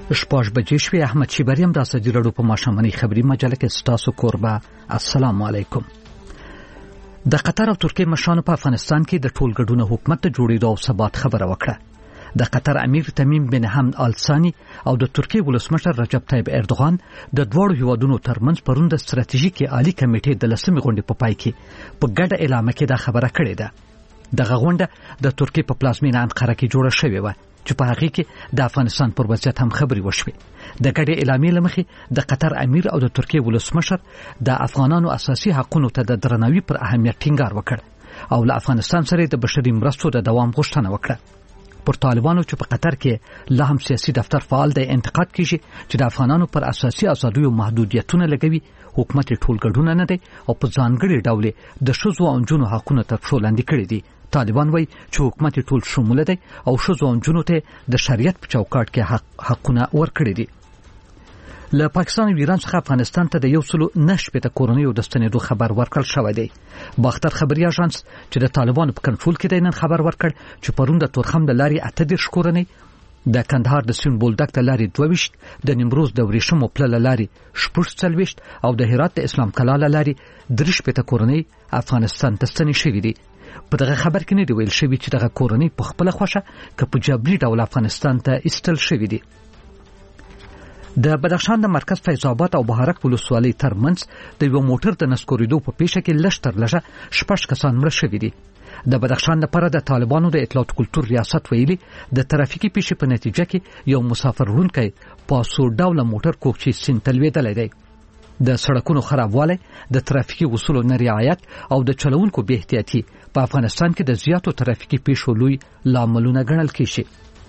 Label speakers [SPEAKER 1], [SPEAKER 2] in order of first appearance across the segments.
[SPEAKER 1] شپږ بجې شوې. احمد شیبریم د ازادي راډیو په ماښامنۍ خبري مجله کې ستاسو کوربه. السلام علیکم. د قطر او ترکیې مشرانو په افغانستان کې د ټولګډون حکومت د جوړېدو او ثبات خبره وکړه. د قطر امیر تمیم بن حمد آل ثانی او د ترکیې ولسمشر رجب طیب اردوغان د دوړو هیوادونو ترمنځ پرون د ستراتیژیکي عالی کمیټې د 10مې غونډې په پای کې په ګډه اعلان کې دا خبره کړې ده. دغه غونډه د ترکیې په پلازمینه انقره کې جوړه شوې و چې په هغه کې د افغانستان پر وضعیت هم خبري وشوي. د ګډې اعلامیې لمخې د قطر امیر او د ترکیې ولسمشر د افغانانو اساسي حقوقو ته د درناوي پر اهمیت ټینګار وکړ او له افغانستان سره د بشري مرستو د دوام غوښتنه وکړه. پر طالبانو چې په قطر کې لا هم سیاسي دفتر فعال دی انتقاد کیږي چې د افغانانو پر اساسي آزادیو محدودیتونه لګوي. حکومت ټولګډون نه دی او په ځانګړي ډول د ښځو او نجونو حقوقو ته پښولاندې کړي دي. طالبان وایي چې حکومت ټول شموله دی او ښځو او نجونو ته د شریعت په چوکاټ کې حقونه ورکړي دي. له پاکستان او ایران څخه افغانستان ته د 109 کورنیو د ستنېدو خبر ورکړل شوی دی. باختر خبري اژانس چې د طالبانو په کنټرول کې دی نن خبر ورکړ چې پرون د تورخم د لارې 38 کورنۍ، د کندهار د سیون بولدک د لارې 22، د نیمروز د ورېښمو پله له لارې 46 او د هرات د اسلام کلا له لارې 30 کورنۍ افغانستان ته ستنې شوې دي. په دغه خبر کې نه دی ویل شوی چې دغه کورنۍ په خپل خوښه که په جبري ډول افغانستان ته ایستل شوې دي. د بدخشان د مرکز فیض آباد او بهارک ولسوالۍ ترمنځ د یو موټر د نسکورېدو په پیښه کې لږ تر لږه 6 کسان مړه شوي دي. د بدخشان لپاره د طالبانو د اطلاعات کلتور ریاست ویلي د ترافیکي پیښې په نتیجه کې یو مسافر وړونکی په سور ډول موټر کوکچې سیند ته لوېدلی دی. د سړکونو خرابوالی، د ترافیکي اصولو نه رعایت او د چلوونکو بې احتیاطي په افغانستان کې د زیاتو ترافیکي پیښو لوی لاملونه ګڼل کېږي.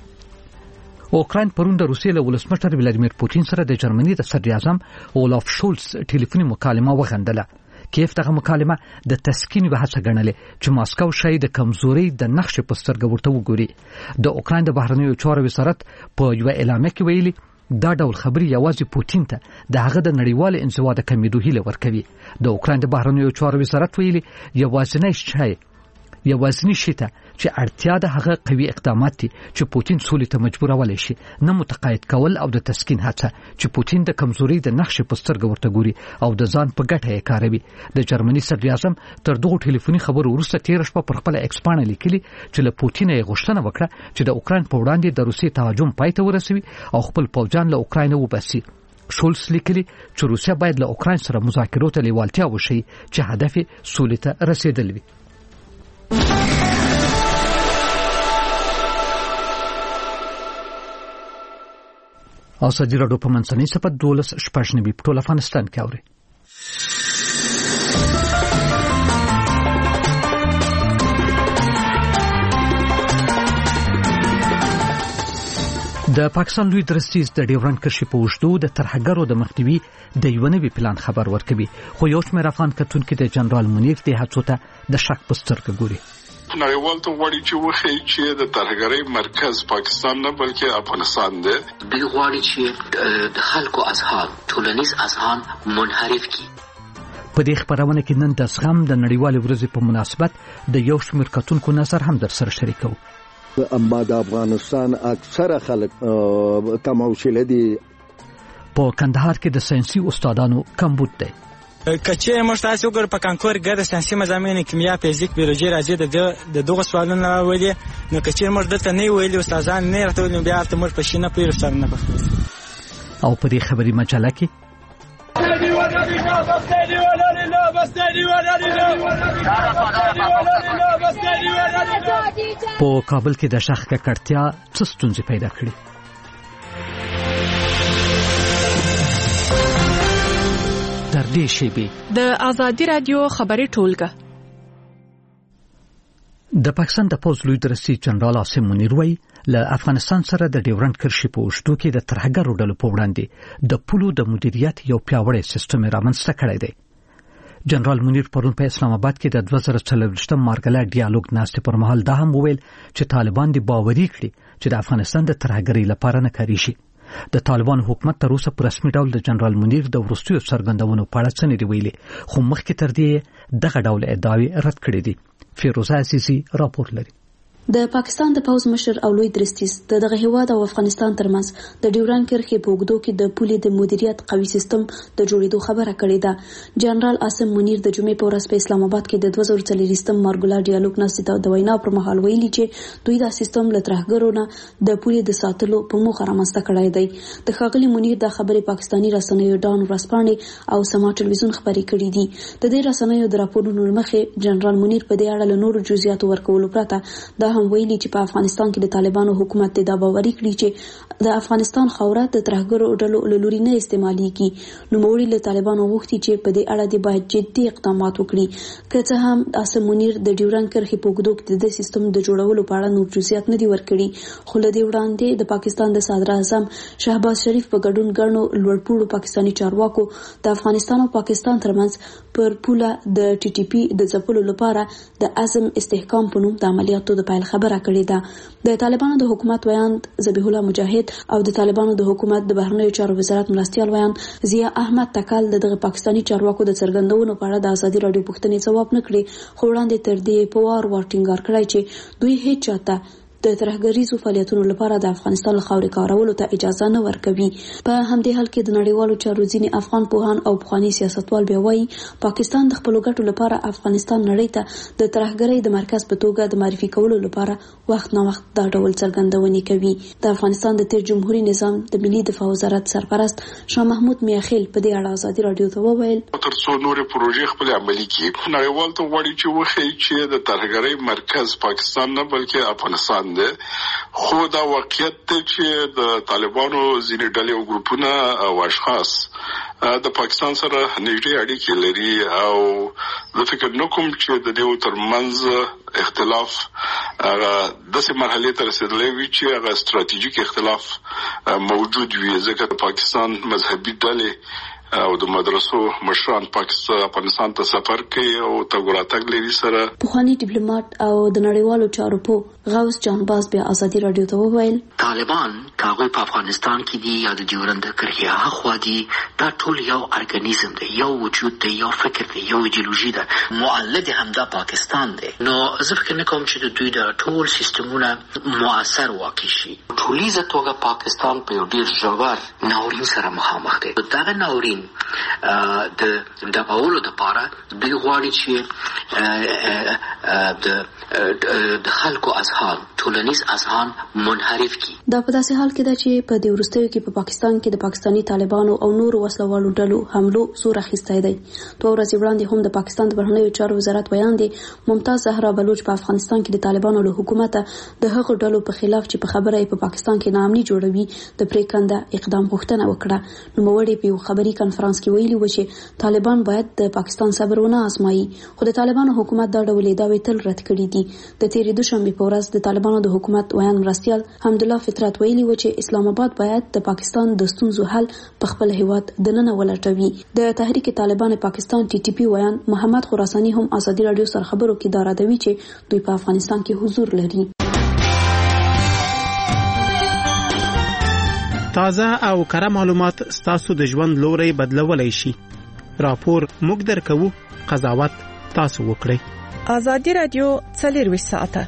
[SPEAKER 1] اوکراین پرون د روسیې له ولسمشر ولادیمیر پوتین سره د جرمني د صدر اعظم اولاف شولز ټلیفوني مکالمه وغندله. کیف دغه مکالمه د تسکین به هڅه ګڼلې چې ماسکو شاید د کمزوري د نقش په سترګه ورته وګوري. د اوکراین د بهرنیو چارو وزارت په یو اعلامیه کې ویلي دا ډول خبري یوازې پوتین ته د هغه د نړیوال انزوا د کمیدو هیله ورکوي. د اوکراین د بهرنیو چارو وزارت ویلي یوازینی شی ته چې اړتیا ده هغه قوي اقدامات دي چې پوتین سولې ته مجبورولای شي، نه متقاعد کول او د تسکین هڅه چې پوتین د کمزوري د نقش په سترګه ورته ګوري او د ځان په ګټه یې کاروي. د جرمني صدر اعظم تر دغه ټلیفوني خبرو وروسته 13 شپه پر خپل ایکس باندې لیکلي چې له پوتین یې غوښتنه وکړه چې د اوکراین په وړاندې د روسي تهاجم پای ته ورسوي او خپل پوځیان له اوکراین وباسي. شولز لیکلي چې روسیا باید له اوکراین سره مذاکرو ته لیوالتیا وشي چې هدف سولې ته رسیدل وي. ازادي راډیو په منځنۍ صفحه 12 په ټول افغانستان کې اوري. د پاکستان لوی درستیز د ډیورنډ کرښې په اوږدو د ترهګرو د مخنیوي د یو نوي پلان خبر ورکوي، خو یو شمېر افغان کتونکي د جنرال منیر د هڅو ته د شک په سترګه ګوري.
[SPEAKER 2] نړیوال ته غواړي چې وښیي چې د ترهګرۍ مرکز پاکستان نه بلکې افغانستان دی.
[SPEAKER 3] دوی غواړي چې د خلکو اذهان، ټولنیز اذهان منحرف کړي.
[SPEAKER 1] په دې خبرونه کې نن د زغم د نړیوالې ورځې په مناسبت د یو شمېر کتونکو نظر هم در سره شریکو.
[SPEAKER 4] اما د افغانستان اکثره خلک تماشله دي.
[SPEAKER 1] په کندهار کې د ساينسي استادانو کمبود دی.
[SPEAKER 5] کچې موږ تاسو وګور په کانکور ګډه ساينسي مضامین کیمیا، فزیک، بیولوژي راځي د دغه سوالونه راوړي. نو کچې موږ دلته نه ویلي استادان نه راته ویل بیا ته موږ په شینه پیر سره نه پخو.
[SPEAKER 1] او په دې خبري مجله کې په کابل کې د شخ ککړتیا څه ستونزې پیدا کړې. در دې شیبې
[SPEAKER 6] د ازادي رادیو خبري ټولګه.
[SPEAKER 1] د پاکستان د پوز لوی درسي جنرال عاصم منیر وایي له افغانستان سره د ډیورنډ کرښې په اوږدو کې د ترهګرو ډلو په وړاندې د پولو د مدیریت یو پیاوړی سیستم رامنځته کړی دی. جنرال منیر پرون په اسلام آباد کې د 2024 مارګلا ډیالوګ ناستې پر مهال دا هم وویل چې طالبان دې باوري کړي چې د افغانستان د ترهګرۍ لپاره نه کاریږي. د طالبان حکومت تر اوسه په رسمي ډول د جنرال منیر د وروستیو څرګندونو په اړه څه نه دی ویلي، خو مخکې تر دې دغه ډول ادعاوې رد کړې دي. فیروزه عزیزی راپور لري.
[SPEAKER 7] د پاکستان د پوز مشر او لوی درستیز دغه هیواد او افغانستان ترمنځ د ډیوران کرښې په اوږدو کې د پولې د مدیریت قوي سیستم د جوړېدو خبره کړې ده. جنرال عاصم منیر د جمعې په ورځ په اسلام آباد کې د 2024 مارګولا ډیالوګ ناستې د وینا پر مهال ویلي چې دوی دا سیستم له ترهګرو نه د پولې د ساتلو په موخه رامنځته کړی دی. د ښاغلي منیر دا خبرې پاکستاني رسنیو ډان ورځپاڼې او سما ټلویزیون خبرې کړې دي. د دې رسنیو د راپورونو مخې جنرال منیر په دې اړه له نورو جزئیاتو ورکولو پرته دا هم ویلي چې په افغانستان کې د طالبانو حکومت دا باوري کړی چې د افغانستان خاوره د ترهګرو ډلو له لوري نه استعمالېږي. نوموړي له طالبانو غوښتي چې په دې اړه د باید جدي اقدامات وکړي. که څه هم عاصم منیر د ډیوران کرښې په اوږدو کې د سیستم د جوړولو په اړه نور جزئیات نه دي ورکړي، خو له دې وړاندې د پاکستان د صدر اعظم شهباز شریف په ګډون ګڼو لوړپوړو پاکستاني چارواکو د افغانستان او پاکستان ترمنځ پر پوله د ټي ټي پی د ځپلو لپاره د عزم استحکام په نوم د عملیاتو د پیل خبره کړې ده. د طالبانو د حکومت ویاند ذبیح الله مجاهد او د طالبانو د حکومت د بهرنیو چارو وزارت مرستیال ویاند ضیا احمد تکل دغه پاکستاني چارواکو د څرګندونو په اړه د ازادي راډیو پوښتنې ځواب نه کړي، خو وړاندې تر دې په وار ټینګار کړی چې دوی هیڅ چاته د ترهګریزو فعالیتونو لپاره د افغانستان له خاورې کارولو ته اجازه نه ورکوي. په همدې حال کې د نړیوالو چارو ځینې افغان پوهان او پخواني سیاستوال بیا وایي پاکستان د خپلو ګټو لپاره افغانستان نړۍ ته د ترهګرۍ د مرکز په توګه د معرفي کولو لپاره وخت نه وخت دا ډول څرګندونې کوي. د افغانستان د تیر جمهوریت نظام د ملي دفاع وزارت سرپرست شاه محمود میاخیل په دې اړه ازادي راډیو ته وویل
[SPEAKER 2] تر څو نورې پروژې خپل عملي کړي نړیوال ته غواړي چې وښیي چې د ترهګرۍ مرکز پاکستان نه بلکې افغانستان دی. خو دا واقعیت دی چې د طالبانو ځینې ډلې او ګروپونه او اشخاص د پاکستان سره نږدې اړیکې لري او زه فکر نه کوم چې د دې ترمنځ اختلاف هغه داسې مرحلې ته رسېدلی وي چې هغه ستراتیژیک اختلاف موجود وي، ځکه د پاکستان مذهبي ډلې او د مدرسو مشران افغانستان ته سفر کوي او تګ راتګ لري سره.
[SPEAKER 7] پخوانی ډیپلوماټ او د نړیوالو چارو په غوث جانباز بیا ازادي راډیو ته وویل
[SPEAKER 3] طالبان کاغه په افغانستان کې دي یا د ډیورند کرښې هغه دي، دا ټول یو ارګانیزم دی، یو وجود دی، یو فکر دی، یو ایدئولوژي ده، مؤلد همدا پاکستان دی. نو زه فکر نه کوم چې د دوی د ټول سیستمونه مؤثر واقع شي. ټولیزه توګه پاکستان په یو ډیر ژور ناورین سره مخامخ دی. دغه ناورین د دغولو لپاره دوی غواړي چې د خلکو اذهان ټولنیز اذهان منحرف کړي.
[SPEAKER 7] دا په داسې حال کې ده چې په دې وروستیو کې په پاکستان کې د پاکستاني طالبانو او نورو وسلوالو ډلو حملو زور اخیستی دی. 2 ورځې وړاندې هم د پاکستان د بهرنیو چارو وزارت ویاندې ممتاز زهرا بلوچ په افغانستان کې د طالبانو له حکومت د هغو ډلو په خلاف چې په خبره په پاکستان کې ناامني جوړوي د پریکنده اقدام غوښتنه وکړه. نوموړي په یو خبري کانفرنس کې ویلي و چې طالبان باید د پاکستان صبر ونه آزمایي، خو د طالبانو حکومت دا ډول دعوې تل رد کړي دي. د تیرې دوشنبې په ورځ د طالبانو د حکومت ویان مرستیال حمدالله فطرت ویلي و چې اسلام آباد باید د پاکستان د ستونزو حل په خپل هیواد دننه ولټوي. د تحریک طالبان پاکستان ټي ټي پی ویان محمد خراساني هم ازادي راډیو سره خبرو کې دا راډوي چې دوی په افغانستان کې حضور لري.
[SPEAKER 8] تازه او کره معلومات ستاسو د ژوند لوري بدلولای شي. راپور موږ درکو، قضاوت تاسو وکړئ.
[SPEAKER 6] ازادي راډیو 24 ساعته.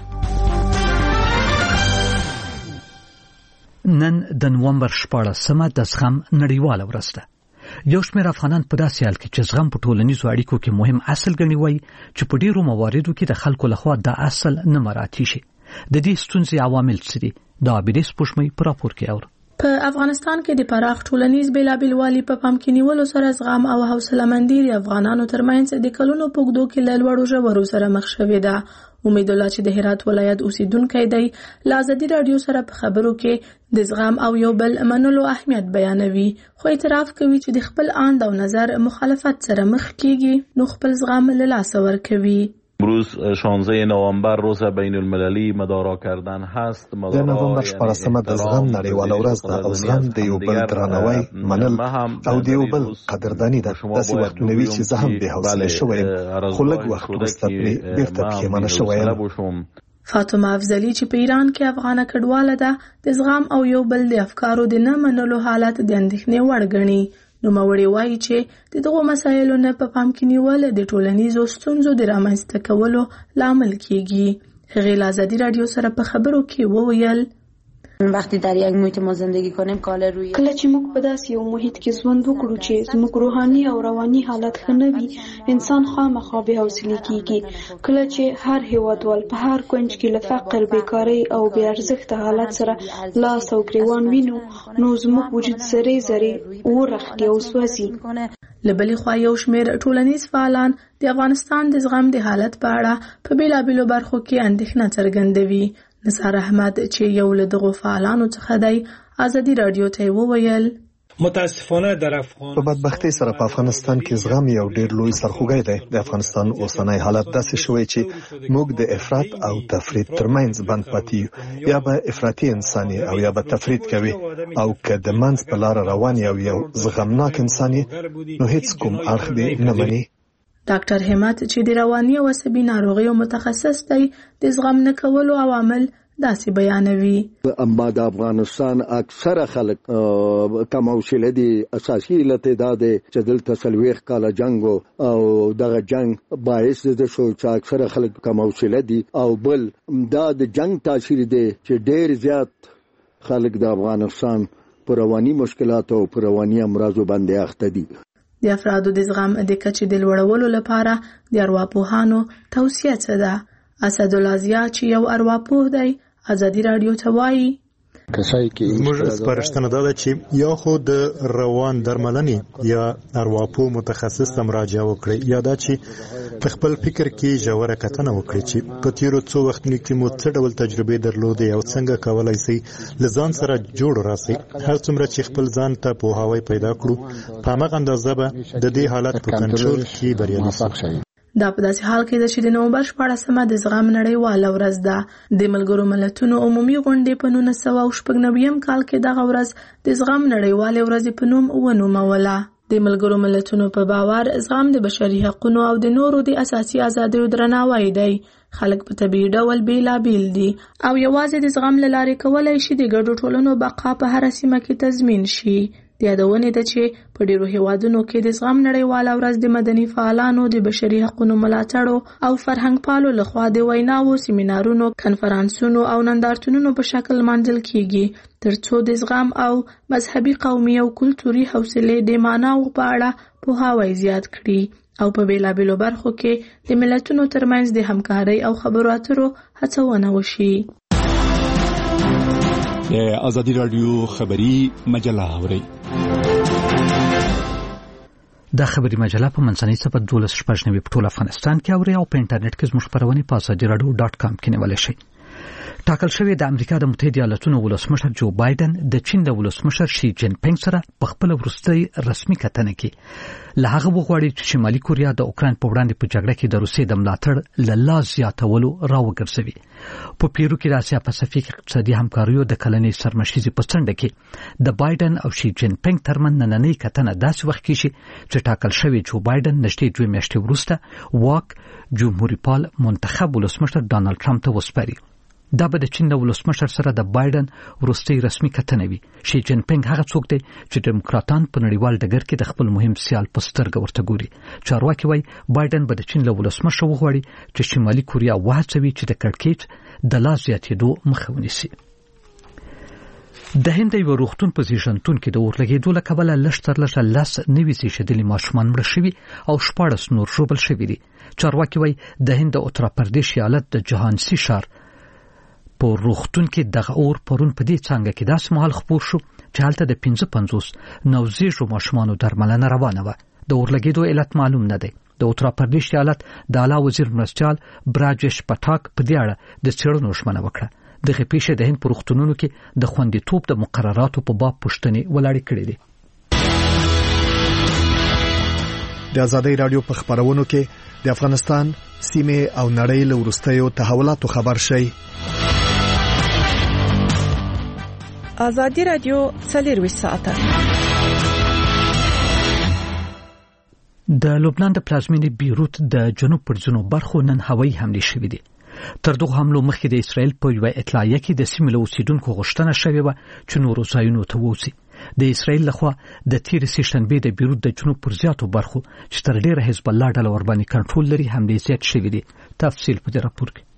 [SPEAKER 1] نن د نومبر 14 د زغم نړیواله ورځ ده. یو شمېر افغانان په داسې حال کې چې زغم په ټولنیزو اړیکو کې مهم اصل ګڼي وایي چې په ډیرو مواردو کې د خلکو لخوا دا اصل نه مراعات شي. د دې ستونزې عوامل څه دي؟ دا عابدیس پوښمې په راپور کې اورو.
[SPEAKER 6] په افغانستان کې د پراخ ټولنیز بیلابیل والی په پام کې نیولو سره زغم او حوصله مندي د افغانانو ترمنځ د کلونو په اوږدو کې له لوړو ژورو سره مخ شوې ده. امید الله چې د هرات ولایت اوسیدونکی دی له ازادي راډیو سره په خبرو کې د زغم او یو بل منلو اهمیت بیانوي، خو اعتراف کوي چې د خپل آند او نظر مخالفت سره مخ کیږي نو خپل زغم له لاسه ورکوي.
[SPEAKER 9] امروز 16 نوامبر روز بین المللی مدارا کردن هست.
[SPEAKER 10] د نوامبر 14 د زغم نړیواله ورځ ده او زغم د یو بل درناوی منل او د یو بل قدردانی ده. داسې وختونه وي چې زه هم بې حوصله شوی خو لږ وخت وروسته پرې بیرته پښیمانه شوی.
[SPEAKER 6] فاطمه افضلی چې په ایران کې افغانه کډواله ده د زغم او یو بل د افکارو د نه منلو حالت د اندېښنې وړ ګڼي. نوموړي وایي چې د دغو مسایلو نه په پام کې نیول د ټولنیزو ستونزو د رامنځته کولو لامل کیږي. هغې له ازادي راډیو سره په خبرو کې وویل
[SPEAKER 11] وقتی در یک محیط ما زندگی کنیم کاله روی
[SPEAKER 7] کله چې موږ په داسې یو محیط کې ژوند وکړو چې زموږ روحاني او رواني حالت ښه نه وي انسان خامخا بې حوصلې کیږي. کله چې هر هیوادوال په هر کونج کې له فقر، بیکارۍ او بې ارزښته حالت سره لاس او ګریوان وینو نو زموږ وجود ذرې ذرې ورخړي او سوځي.
[SPEAKER 6] له بلې خوا یو شمېر ټولنیز فعالان د افغانستان د زغم د حالت په اړه په بېلابېلو برخو کې اندېښنه څرګندوي. نثار احمد چې یو له دغو فعالانو څخه دی ازادي راډیو ته وویل
[SPEAKER 12] متاسفانه در افغان
[SPEAKER 10] په بدبختۍ سره په افغانستان کې زغم یو ډېر لوی سرخوږی دی. د افغانستان اوسنی حالت داسې شوی چې موږ د افراط او تفرید ترمنځ بند پاتې یو. یا به افراطي انساني او یا به تفرید کوي او که د منځ په لار روان یو زغمناک انساني نو هیڅ کوم اړخ دې نه مني.
[SPEAKER 6] ډاکټر همت چې د رواني او عصبي ناروغیو متخصص دی د زغم نه کولو عوامل داسې بیانوي.
[SPEAKER 4] اما د افغانستان اکثره خلک کم حوصله دي. اساسي علت دا دی چې دلته 40 کاله جنګ او دغه جنګ باعث د شو چې اکثره خلک کم حوصله دي او بل دا د جنګ تاثیر دی چې ډېر زیات خلک د افغانستان پر رواني مشکلات او پر رواني امراضو باندې اخته دي.
[SPEAKER 6] د افرادو د زغم د کچې د لوړولو لپاره د ارواپوهانو توصیه څه ده؟ اسدالله ضیا چې یو ارواپوه دی ازادي راډیو ته وایي
[SPEAKER 13] زموږ سپارښتنه دا ده چې یا خو د روان درملنې یا ارواپوه متخصص ته مراجعه وکړي یا دا چې په خپل فکر کې ژوره کتنه وکړي چې په تیرو څو وختونو کې مو څه ډول تجربې درلودې او څنګه کولای شي له ځان سره جوړ راسي. هر څومره چې خپل ځان ته پوهاوی پیدا کړو په هماغه اندازه به د دې حالت په کنټرول کې بریالي شو.
[SPEAKER 6] دا په داسې حال کې ده چې د نومبر 14مه د زغم نړیواله ورځ ده. د ملګرو ملتونو عمومي غونډې په 1999 کال کې دغه ورځ د زغم نړیواله ورځ په نوم ونوموله. د ملګرو ملتونو په باور زغم د بشري حقوقو او د نورو د اساسي ازادیو درناوی دی. خلک په طبیعي ډول بیلابیل دي او یوازې د زغم له لارې کولای شي د ګډو ټولنو بقا په هر سیمه کې تضمین شي. د یادونې ده چې په ډیرو هیوادونو کې د زغم نړیواله ورځ د مدني فعالانو، د بشري حقوقو ملاتړو او فرهنګ پالو لخوا د ویناوو، سیمینارونو، کنفرانسونو او نندارتونونو په شکل منځل کیږي ترڅو د زغم او مذهبي، قومي او کلتوري حوصلې د معناو په اړه پوهاوی زیات کړي او په بیلابیلو برخو کې د ملتونو ترمنځ د همکارۍ او خبرو اترو هڅونه وشي.
[SPEAKER 14] ازادي راډیو خبری مجله اوري.
[SPEAKER 1] دا خبری مجله په منځنۍ صفحه 12 په ټول افغانستان کې اوري او په انټرنیټ کې زموږ خبرونه په azadiradio.com کې نیول شي. ټاکل شوی د امریکا د متحده ایالاتونو ولسمشر جو بایدن د چین د ولسمشر شي جین پینګ سره په خپل وروستي رسمي کتنه کې له هغه وغواړي چې شمالي کوریا د اوکران په وړاندې په جګړه کې د روسیې د ملاتړ له لاس زیاتولو راوګرځوي. په پیرو کې د اسیا پاسفیک اقتصادي همکاریو د کلنۍ سرمشیزې په څنډه کې د بایدن او شي جین پینګ ترمن نننۍ کتنه داسې وخت کې شي چې ټاکل شوی جو بایدن نږدې 2 میاشتې وروسته واک جمهوریت پال منتخب ولسمشر ډانلډ ټرمپ ته وسپاري. دا به د چین د ولسمشر سره د بایدن وروستي رسمي کتنه وي. شي جین پینګ هغه څوک دی چې دیموکراتان په نړیوال ډګر کې د خپل مهم سیال په سترګه ورته ګوري. چارواکي وایي بایدن به د چین له ولسمشر وغواړي چې شمالي کوریا وهڅوي چې د کړکېچ د لا زیاتېدو مخه ونیسي. د هند یو روغتون په زیږنتون کې د اورلګېدو له کبله لږ تر لږه 10 نوي زیږیدلي ماشومان مړه شوي او 14 نور ژوبل شوي دي. چارواکي وایي د هند د اتر پردیش ایالت د جهانسی ښار په روغتون کې دغه اور پرون په دې څنګه کې داسې مهال خپور شو چې هلته د 55 نوزیږو ماشومانو درملنه روانه وه. د اورلګېدو علت معلوم نه دی. د اتر پردیش ایالت د اعلی وزیر مرستیال براجش پټاک په دې اړه د څېړنو ژمنه وکړه. دغه پیښه د هند په روغتونونو کې د خوندیتوب د مقرراتو په باب پوښتنې ولاړې کړې دي.
[SPEAKER 10] د ازادي راډیو په خبرونو کې د افغانستان سیمه او نړۍ له وروستیو تحولاتو خبر شي.
[SPEAKER 15] ازادي راډیو 24 ساعته.
[SPEAKER 1] د لبنان د پلازمینې بیروت د جنوب پر ځینو برخو نن هوایي حملې شوې دي. تر دغه حملو مخکې د اسرائیل په یو اطلاعیه کې د سیمې له اوسیدونکو غوښتنه شوې وه چې نورو ځایونو ته ووځي. د اسرائیل لخوا د تیر سې شنبې د بیروت د جنوب پر زیاتو برخو چې تر ډیره حزب الله ډله ورباندې کنټرول لري حملې زیات شوې دي. تفصیل په دې راپور کې.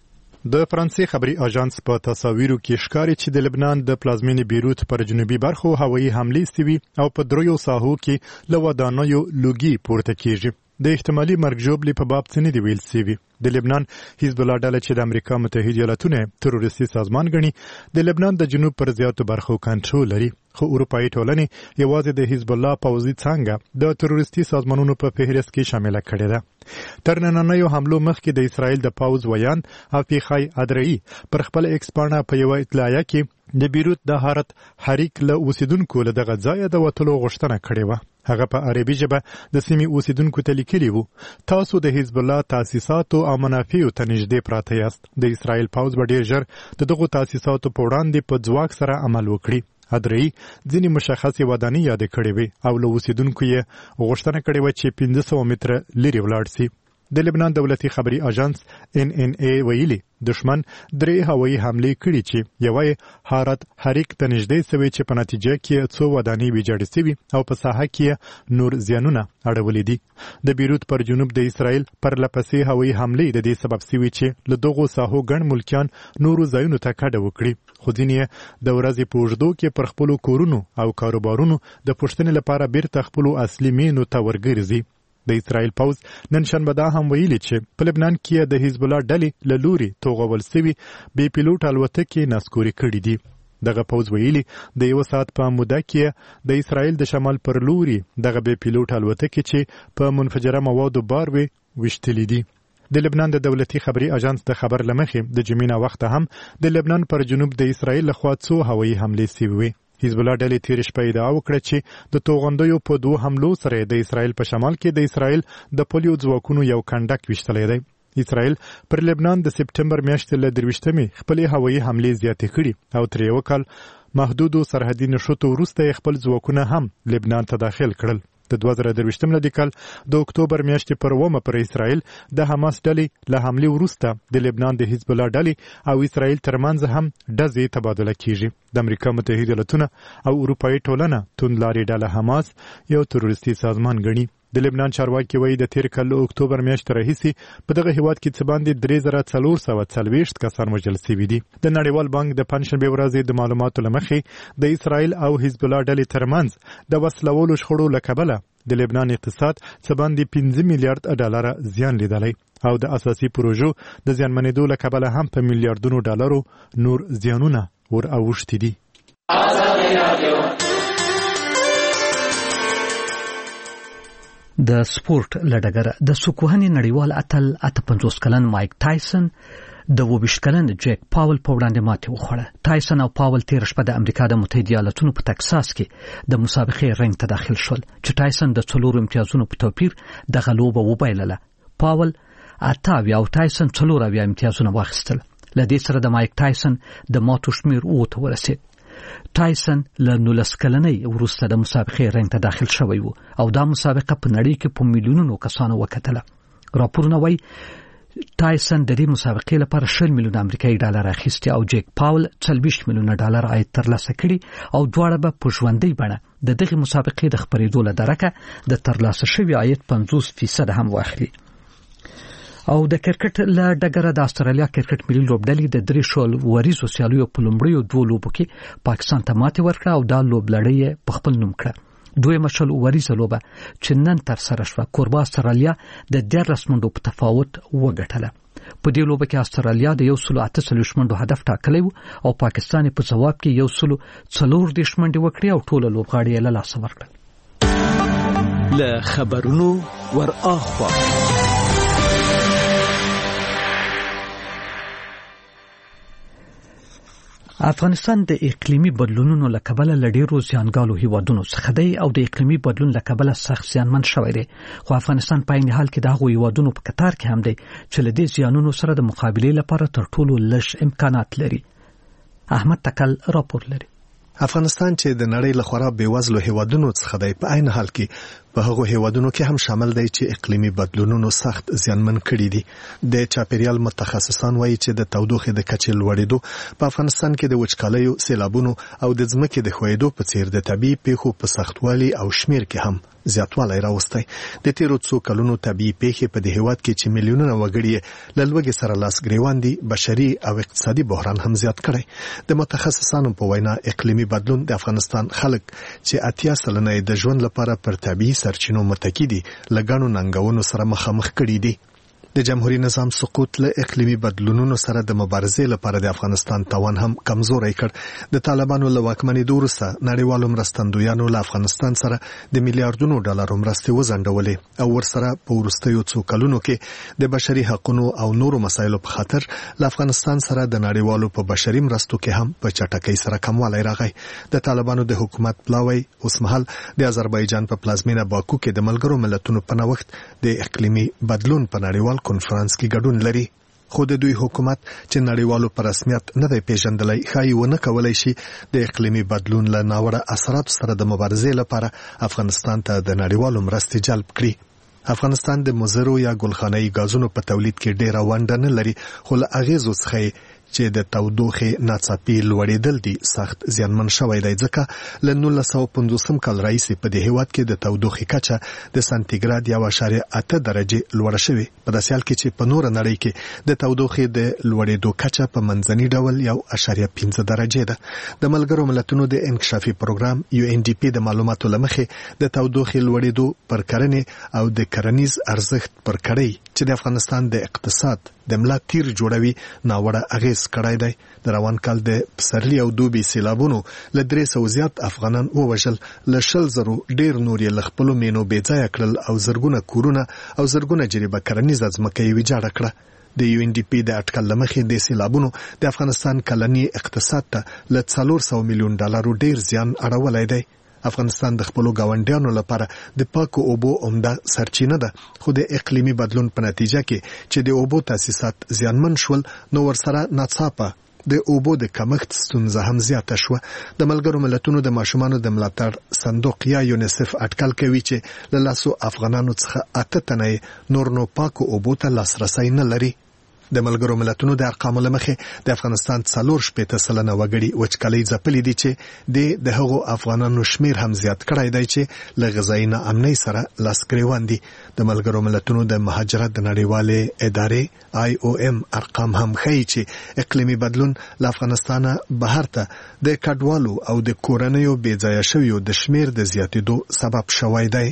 [SPEAKER 13] د فرانسې خبري اژانس په تصاویرو کې ښکاري چې د لبنان د پلازمینې بیروت پر جنوبي برخو هوایي حملې سوي او په دریو ساحو کې له ودانیو لوګي پورته کیږي. د احتمالي مرګ ژوبلې په باب څه نه دی ویل سوي. د لبنان حزب الله ډله چې د امریکا متحده ایالاتونه تروریستي سازمان ګڼي د لبنان د جنوب پر زیاتو برخو کنټرول لري، خو اروپایي ټولنې یوازې د حزب الله پوځي څانګه د تروریستي سازمانونو په فهرست کې شامل کړي ده. تر نننیو حملو مخکې د اسرائیل د پوځ ویان افیخای ادرئی پر خپل ایکس پاڼه په یو اطلاعیه کې د بیروت د حارت حریک له اوسیدونکو له دغه ځایه د وتلو غوښتنه کړې وه. هغه په عربي ژبه د سیمې اوسیدونکو ته لیکلي وو، تاسو د حزب الله تاسیساتو او منافعو ته نږدې پراته یاست. د اسرائیل پوځ به ډیر ژر د دغو تاسیساتو په وړاندې په ځواک سره عمل وکړي. ادرئی ځینې مشخصې ودانۍ یادې کړې وې او له اوسیدونکو یې غوښتنه کړې وه چې 500 متره لرې ولاړ سي. د لبنان دولتي خبري اژانس NNA ویلي دشمن 3 هوایي حملې کړې چې یوه حارت حریک ته نږدې سوي چې په نتیجه کې 2 ودانۍ ویجاړې سوي او په ساحه کې نور زیانونه اړولې دي. د بیروت پر جنوب د اسرائیل پر لپسې هوایي حملې د دې سبب سوي چې له دغو ساحو ګڼ ملکیان نورو ځایونو ته کډه وکړي، خو ځینې د ورځې په اوږدو کې پر خپلو کورونو او کاروبارونو د پوښتنې لپاره بیرته خپلو اصلي مینو ته ورګرځي. د اسرائیل پوځ نن شنبه دا هم ویلي چې په لبنان کې د حزب الله ډلې له لوري توغول سوي بې پیلوټ الوتکې نسکوري کړي دي. دغه پوځ ویلي د 1 ساعت په موده کې د اسرائیل د شمال پر لوري دغه بې پیلوټ الوتکې چې په منفجره موادو بار وشتلې دي. د لبنان د دولتي خبري اژانس د خبر لمخې د جمینا وخت هم د لبنان پر جنوب د اسرائیل لخوا 2 هوایي حملې سوي. حزب الله ډلې تیر شپه ادعا وکړه چې د توغندیو په 2 حملو سره د اسرائیل په شمال کې د اسرائیل د پولیو ځواکونو یو کنډک وشتلی دی. اسرائیل پر لبنان د سپټمبر میاشتې له 23 خپلې هوایي حملې زیاتې کړي او تر یو کال محدودو سرحدي نښتو وروسته خپل ځواکونه هم لبنان ته داخل کړل. د 2023 لدیکل د اکتوبر میاشتې پر 1 پر اسرائیل د حماس ډلې له حملې وروسته د لبنان د حزب الله ډلې او اسرائیل ترمنځ هم ډزې تبادله کیږي. د امریکا متحده ایالاتونه او اروپایي ټولنه توندلارې ډله حماس یو تروریستي سازمان ګڼي. د لبنان چارواکي وایي د تیر کال اکتوبر میاشتې راهیسې په دغه هیواد کې څه باندې 3440 کسان وژل شوي دي. د نړیوال بانک د پنجشنبې ورځې د معلوماتو له مخې د اسرائیل او حزب الله ډلې ترمنځ د وسلوالو شخړو له کبله د لبنان اقتصاد څه باندې 5 میلیارډ ډالر زیان لیدلی او د اساسي پروژو د زیانمنېدو له کبله هم په میلیارډونو ډالرو نور زیانونه ور اوښتي دي.
[SPEAKER 1] د سپورت لډګره د سکوهني نړیوال اتل 58 کلن مایک تایسن د 22 کلن جیک پاول په وړاندې ماتې وخوړه. تایسن او پاول تیر شپه د امریکا د متحده ایالاتونو په تکساس کې د مسابقې رنګ ته داخل شول چې تایسن د 4 امتیازونو په توپیر د غلوبه وبایلله. پاول 8 او تایسن 4 امتیازونه واخیستل. لدې سره د مایک تایسن د ماتو شمیر اوته ورسید. تایسن له 19 کلنۍ وروسته د مسابقې رنګ ته داخل شوی و او دا مسابقه په نړۍ کې په میلیونونو کسانو وکتله. راپورونه وایي تایسن د دې مسابقې لپاره 10 میلیون امریکایي ډالر اخیستي او جیک پاول 40 میلیون ډالر عاید ترلاسه کړي او دواړه به په ژوندۍ بڼه د دغه مسابقې د خبرېدو له درکه د ترلاسه شوي عاید 50% هم واخلي. او د کرکټ له ډګره د استرالیا کرکټ ملي لوبډلې د 3 شول وریزو سیالیو په لومړیو 2 لوبو کې پاکستان ته ماتې ورکړه او دا لوبلړۍ په خپل نوم کړه. دویمه شل وریزه لوبه چې نن تر سره شوه کوربه استرالیا د 13 منډو په تفاوت وګټله. په دې لوبه کې استرالیا د 148 منډو هدف ټاکلی او پاکستان په جواب کې 140 منډې وکړې او ټول لوبغاړي یې له لاسه ورکړل.
[SPEAKER 16] له خبرونو ور اخوا
[SPEAKER 1] افغانستان د اقلیمي بدلونونو له کبله له ډېرو زیانګالو هیوادونو څخه دی او د اقلیمي بدلون له کبله سخت زیانمن شوی دی، خو افغانستان په عین حال کې د هغو هیوادونو په کتار کې هم دی چې له دې زیانونو سره د مقابلې لپاره تر ټولو لږ امکانات لري. احمد تکل راپور لري.
[SPEAKER 10] افغانستان چې د نړۍ له خورا بیوزلو هیوادونو څخه دی په عین حال کې په هغو هیوادونو کې هم شامل دی چې اقلیمي بدلونونو سخت زیانمن کړي دي. د چاپیریال متخصصان وایي چې د تودوخې د کچې لوړېدو په افغانستان کې د وچکالیو، سیلابونو او د ځمکې د ښویېدو په څیر د طبیعي پیښو په سختوالي او شمیر کې هم زیاتوالی راوستی. د تیرو څو کلونو طبیعي پیښې په دې هیواد کې چې میلیونونه وګړي له لوږې سره لاس ګریوان دي بشري او اقتصادي بحران هم زیات کړی. د متخصصانو په وینا اقلیمي بدلون د افغانستان خلک چې 80% د ژوند لپاره پر طبیعي سرچینو متکی دي له ګڼو ننګونو سره مخامخ کړي دي. د جمهوریت نظام سقوط له اقلیمي بدلونونو سره د مبارزې لپاره د افغانستان توان هم کمزوری کړ. د طالبانو له واکمنېدو وروسته نړیوالو مرستندویانو له افغانستان سره د میلیارډونو ډالرو مرستې وځنډولې او ورسره په وروستیو څو کلونو کې د بشري حقوقو او نورو مسایلو په خاطر له افغانستان سره د نړیوالو په بشري مرستو کې هم په چټکۍ سره کموالی راغی. د طالبانو د حکومت پلاوی اوس مهال د آذربایجان په پلازمینه باکو کې د ملګرو ملتونو په نوښت د اقلیمي بدلون په نړیوال کنفرانس کې ګډون لري. خو د دوی حکومت چې نړیوالو په رسمیت نه دی پیژندلی ښایي ونه کولی شي د اقلیمي بدلون له ناوړه اثراتو سره د مبارزې لپاره افغانستان ته د نړیوالو مرستې جلب کړي. افغانستان د مضرو یا ګلخانه‌ای غازونو په تولید کې ډېره ونډه نه لري، خو له اغېزو څخه چې د تودوخې ناڅاپي لوړېدل دي سخت زیانمن شوی دی، ځکه له 1950 کال راهیسې په دې هیواد کې د تودوخې کچه د سانتیګراد 1.8 درجې لوړه شوې، په داسې حال کې چې په نوره نړۍ کې د تودوخې د لوړېدو کچه په منځني ډول 1.5 درجې ده. د ملګرو ملتونو د انکشافي پروګرام UNDP د معلوماتو له مخې د تودوخې لوړېدو پر کرنې او د کرنیز ارزښت پر کړۍ چې د افغانستان د اقتصاد د ملا تیر جوړوي ناوړه اغیز کړای دی. د روان کال د پسرلي او دوبي سیلابونو له 300 زیات افغانان ووژل، له 100,000 ډیر نور یې له خپلو مینو بېځایه کړل او زرګونه کورونه او زرګونه جریبه کرنیزه ځمکه یې ویجاړه کړه. د UNDP د اټکل له مخې د سیلابونو د افغانستان کلني اقتصاد ته له 400 میلیون ډالرو ډیر زیان اړولی دی. افغانستان د خپلو ګاونډیانو لپاره د پاکو اوبو عمده سرچینه ده، خو د اقلیمي بدلون په نتیجه کې چې د اوبو تاسیسات زیانمن شول نو ورسره ناڅاپه د اوبو د کمښت ستونزه هم زیاته شوه. د ملګرو ملتونو د ماشومانو د ملاتړ صندوق یا یونیسف اټکل کوي چې له 100 افغانانو څخه 8 تنه نور نو پاکو اوبو ته لاسرسی نه لري. د ملګرو ملتونو د ارقامو له مخې د افغانستان 4.8% وګړي وچکالۍ ځپلي دي چې د هغو افغانانو شمیر هم زیات کړی دی چې له غذایي ناامنۍ سره لاس ګریوان دي. د ملګرو ملتونو د مهاجرت د نړیوالې ادارې IOM ارقام هم ښیي چې اقلیمي بدلون له افغانستانه بهر ته د کډوالو او د کورنیو بېځایه شویو د شمیر د زیاتېدو سبب شوی دی.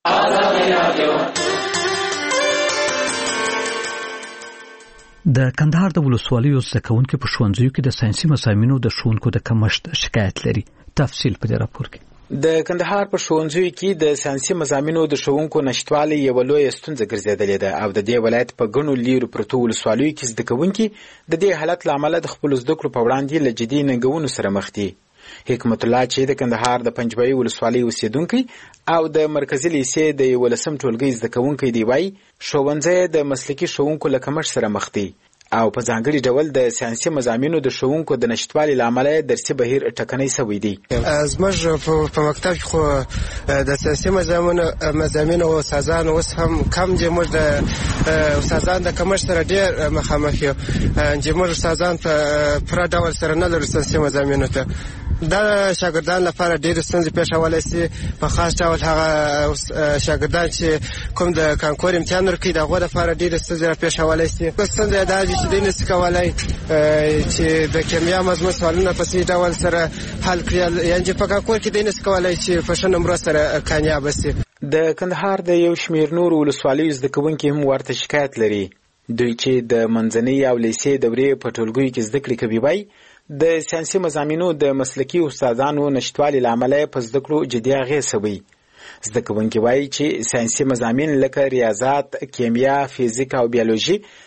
[SPEAKER 1] د کندهار د ولسوالیو زده کوونکي په ښوونځیو کې د ساینسي مضامینو د ښوونکو د کمښت شکایت لري. تفصیل په دې راپور کې.
[SPEAKER 17] د کندهار په ښوونځیو کې د ساینسي مضامینو د ښوونکو نشتوالی یوه لویه ستونزه ګرځېدلې ده او د دې ولایت په ګڼو لیرو پرتو ولسوالیو کې زده کوونکي د دې حالت له امله د خپلو زده کړو په وړاندې له جدي ننګونو سره مخ دي. حکمت الله چې د کندهار د پنجبایي ولسوالۍ اوسیدونکی او د مرکزي لیسې د 11 ټولګي زده کوونکی دی، وایي ښوونځی د مسلکي ښوونکو له کمښت سره مخ دی او په ځانګړي ډول د ساینسي مضامینو د ښوونکو د نشتوالي له امله درسي بهیر ټکنی شوی دی.
[SPEAKER 18] زموږ په مکتب کې خو د ساینسي مضامینو استادان اوس هم کم دي. موږ د استادان د کمښت سره ډېر مخامخ یو چې موږ استادان په پوره ډول سره نه لرو ساینسي مضامینو ته. دا شاګردان لپاره ډېر ستونزې پیښولی سي، په خاص ډول هغه شاګردان چې کوم د کانکور امتحان ورکوي د هغو لپاره ډېرې ستونزې راپېښولی سي. ستونزه یې دا ده چې دوی نسي کولی چې د کیمیا مضمون سوالونه په صحیح ډول سره حل کړي، یعنې چې په کانکور کې دوی نسي کولی چې په ښه نمرو سره کامیابه سي.
[SPEAKER 17] د کندهار د یو شمېر نورو ولسوالیو زده کوونکي هم ورته شکایت لري. دوی چې د منځنۍ او لیسې دورې په ټولګیو کې زده کړې کوي، وایي د ساینسي مضامینو د مسلکي استادانو نشتوالي له امله په زده کړو جدي اغېز شوی. زده کوونکي وایي چې ساینسي مضامین لکه ریاضات، کیمیا، فیزیک او بیولوژي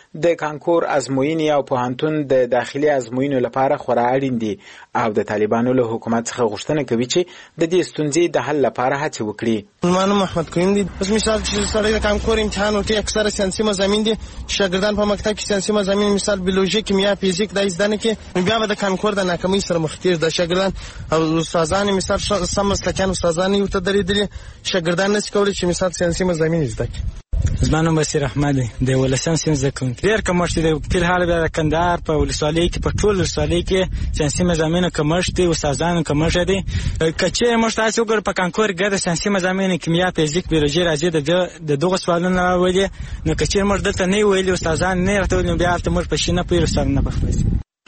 [SPEAKER 17] د کانکور ازموینې او پوهنتون د داخلي ازموینو لپاره خورا اړین دي او د طالبانو له حکومت څخه غوښتنه کوي چې د دې ستونزې د حل لپاره هڅې وکړي.
[SPEAKER 18] مانو محمد کویم دي. اوس مثال چې سړی د کانکور امتحان وکړي اکثره ساینسي مضامین دي، شاګردان په مکتب کې ساینسي مضامین مثال بیولوژي، کیمیا، فزیک د زده نه کې بیا به د کانکور د ناکامۍ سره مخ کېږي. د شاګردان او استادان مثال سم مسلکیان استادان یو ته درېدلي، شاګردان نشي کولی چې مثال ساینسي مضامین زده کړي.
[SPEAKER 5] زما نوم بصیر احمد دی، د ولسم سیم زده کوونکی. ډېر کمښت دی د فلحال بیا د کندهار په ولسوالۍ کې په ټول ولسوالۍ کې ساینسي مضامینو کمښت دی، استادانو کمښت دی. که چېرې موږ تاسې وګورو په کانکور ګډه ساینسي مضامینو کیمیا، فزیک، بیولوژي راځي د دغو سوالونه راولي، نو که چېرې موږ دلته نه ویلي استادان نه راته ویلي، نو بیا هلته موږ په شي نه پوهېږو، سر نه پخپل.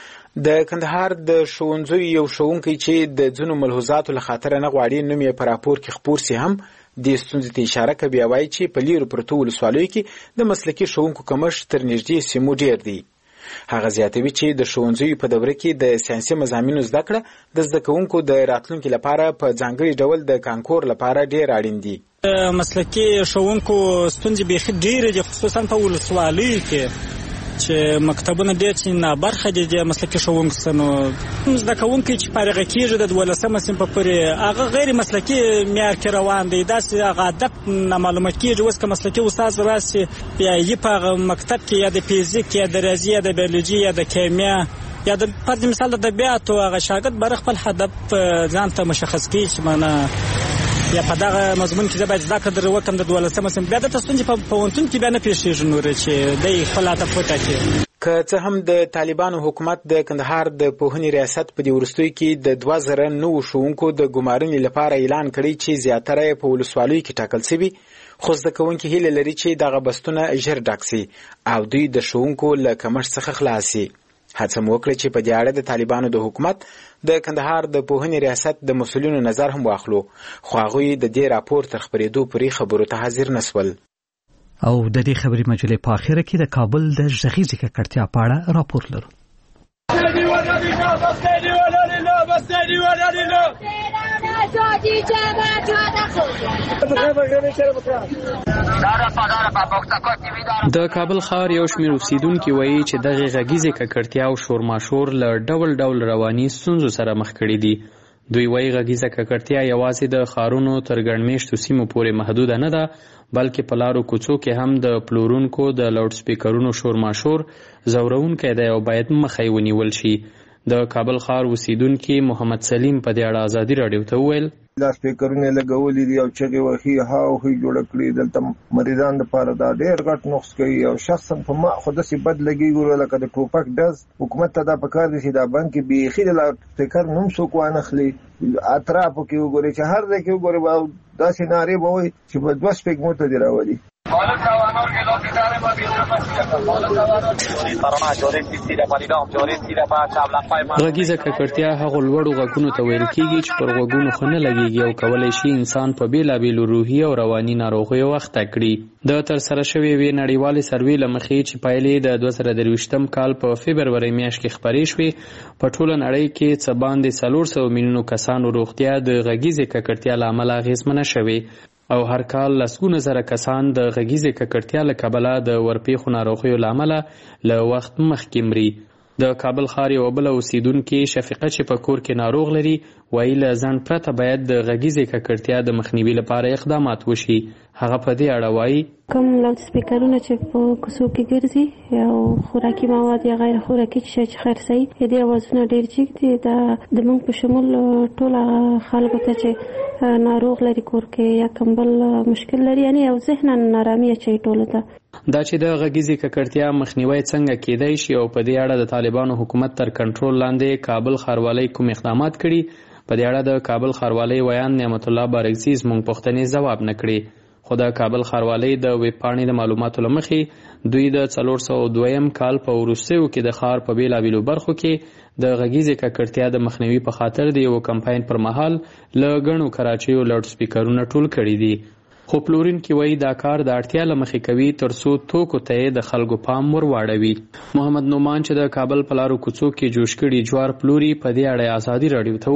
[SPEAKER 17] د کندهار د ښوونځیو یو ښوونکی چې د ځینو ملحوظاتو له خاطره نه غواړي نوم یې په راپور کې خپور سي هم دې ستونزې ته اشاره کوي او وایي چې په لیرو پرتو ولسوالیو کې د مسلکي ښوونکو کمښت تر نږدې سیمو ډېر دی. هغه زیاتوي چې د ښوونځیو په دوره کې د ساینسي مضامینو زده کړه د زده کوونکو د راتلونکي لپاره په ځانګړي ډول د کانکور لپاره ډېر اړین دي.
[SPEAKER 5] مسلکي ښوونکو ستونزې بیخي ډېرې دي، خصوصا په ولسوالیو کې چې مکتبونه ډېر چې نابرخه دي د مسلکي ښوونکو څخه. نو زده کوونکي چې فارغه کېږي د 12مه صنف پورې هغه غیر مسلکي معیار کې روان دی، داسې هغه عادت نامعلومه کېږي. اوس که مسلکي استاد راسي بیا یې په هغه مکتب کې یا د فزیک یا د ریاضي یا د بیولوژي یا د کیمیا یا د فرض مثال د طبیعاتو هغه شاګرد بر خپل هدف ځان ته مشخص کړي چې معنی یا په دغه مضمون کې زه باید زده کړه وکړم د 12مه صنف، بیا دلته ستونزې په پوهنتون کې بیا نه پېښېږي نورې چې دی خپل هدف وټاکي.
[SPEAKER 17] که څه هم د طالبانو حکومت د کندهار د پوهنې ریاست په دې وروستیو کې د 2009 ښوونکو د ګمارنې لپاره اعلان کړی چې زیاتره یې په ولسوالیو کې ټاکل شوي، خو زده کوونکي هیله لري چې دغه بستونه ژر ډک سي او دوی د ښوونکو له کمښت څخه خلاص سي. هڅه مو وکړه چې په دې اړه د طالبانو د حکومت د کندهار د پوهنې ریاست د مسؤلینو نظر هم واخلو، خو هغوی د دې راپور تر خپرېدو پورې خبرو ته حاضر نسول.
[SPEAKER 1] او د دې خبري مجلې په اخره کې د کابل د غږیزې ککړتیا په اړه راپور لرو.
[SPEAKER 19] د کابل ښار یو شمېر اوسیدونکي وایي چې دغه غږیزې ککړتیا او شورماشور له ډول ډول رواني ستونزو سره مخ کړي دي. دوی وایي غږیزه ککړتیا یوازې د ښارونو تر ګڼ مېشتو سیمو پورې محدوده نه ده، بلکې په لارو کوڅو کې هم د پلورونکو د لاوډ سپیکرونو شورماشور ځورونکی دی او باید مخه یې ونیول شي. د کابل ښار اوسیدونکي محمد سلیم په دې اړه ازادي راډیو ته وویل
[SPEAKER 20] دا سپیکرونه لګولې دي او چغې وهي هاو هي جوړ کړی، دلته مریضان لپاره دا ډېر غټ نقص کوي او شخصا په ما خو داسې بد لګېږي لکه د ټوپک ډز. حکومت ته دا پکار دی چې دا بند کې بیخي د لاوډ سپیکر نوم څوک وانخلي، اطرافو کې وګوري چې هر ځای کې وګوري داسې نارې به وایي چې په 2 سپیکمو ته دې راولي.
[SPEAKER 19] غږیزه ککړتیا هغو لوړو غږونو ته ویل کېږي چې پر غوږونو ښه نه لګېږي او کولی شي انسان په بېلابېلو روحي او رواني ناروغیو اخته کړي. د ترسره شوې یوې نړیوالې سروې له مخې چې پایلې د 2023 کال په فبرورۍ میاشت کې خپرې شوې، په ټوله نړۍ کې څه باندې 400 میلیونو کسانو روغتیا د غږیزې ککړتیا له امله اغېزمنه شوې او هر کال لسګونه زره کسان د غږیزې ککړتیا له کبله د ورپېښو ناروغیو له امله له وخت مخکې مري. د کابل ښار یوه بله اوسیدونکې شفیقه چې په کور کې ناروغ لري وایي له ځنډ پرته باید د غږیزې ککړتیا د مخنیوي لپاره اقدامات وشي. هغه په دې اړه وایي
[SPEAKER 21] کوم لاوډ سپیکرونه چې په کوڅو کې ګرځي او خوراکي مواد یا غیر خوراکي شی چې خرڅوي دې اوازونه ډېر جګ دي. دا د موږ په شمول ټوله خلکو ته چې ناروغ لري کور کې یا کمبل مشکل لري یعنی او ذهنا نارامي اچوي ټولو ته.
[SPEAKER 19] دا چې د غږیزې ککړتیا مخنیوی څنګه کېدای شي او په دې اړه د طالبانو حکومت تر کنټرول لاندې کابل ښاروالۍ کوم اقدامات کړي، په دې اړه د کابل ښاروالۍ ویان نعمت الله بارکزي زموږ پوښتنې ځواب نه کړي. خو د کابل ښاروالۍ د ویب پاڼې د معلوماتو له مخې دوی د 402 کال په وروستیو کې د ښار په بېلابېلو برخو کې د غږیزې ککړتیا د مخنیوي په خاطر د یو کمپاین پر مهال له ګڼو کراچیو لاوډ سپیکرونه ټول کړي دي. خو پلورونکي وایي دا کار د اړتیا له مخې کوي تر څو توکو ته یې د خلکو پام ور واړوي. محمد نومان چې د کابل په لارو کوڅو کې جوش کړي جوار پلوري په دې اړه ازادي راډیو ته وویل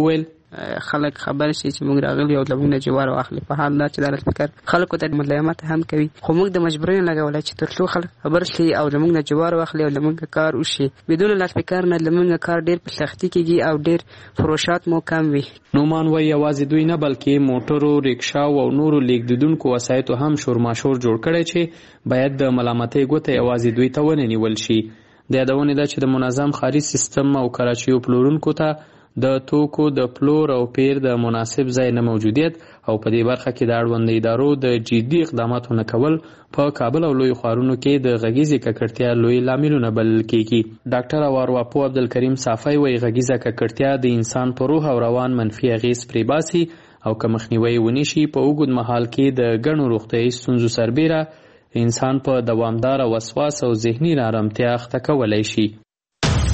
[SPEAKER 2] خلک خبر شي چې موږ راغلي او لمونږ نه جوار واخلي. په حال دا چې دارت فکر خلکو ته ملایمت هم کوي، خو موږ د مجبورین لګولای چې تر څو خلک خبر شي او لمونږ نه جوار واخلي او لمونږ کار وشي. بدون لارت فکر نه لمونږ کار ډیر په سختي کېږي او ډیر فروشات مو کم وي.
[SPEAKER 19] نومان وایي یوازې دوی نه بلکې موټرو، ریکشا او نورو لیږدونکو وسایطو هم شورماشور جوړ کړی چې باید د ملامتۍ ګوته یوازې دوی ته ونه نیول شي. د یادونې ده چې د منظم ښاري سیستم او کراچیو پلورونکو ته د توکو د پلور او پیر د مناسب ځای نه موجودیت او په دې برخه کې د اړوند ادارو د جدي اقداماتو نه کول په کابل او لوی ښارونو کې د غږیزې ککړتیا لوی لاملونه بلل کېږي. ډاکټر ارواپوه عبدالکریم صافی وایي غږیزه ککړتیا د انسان په روح او روان منفي اغېز پرې باسي او که مخنیوی ونی شي په اوږد مهال کې د ګڼو روغتیایي ستونزو سربیره انسان په دوامداره وسواس او ذهني نارامتیا اخته کولی شي.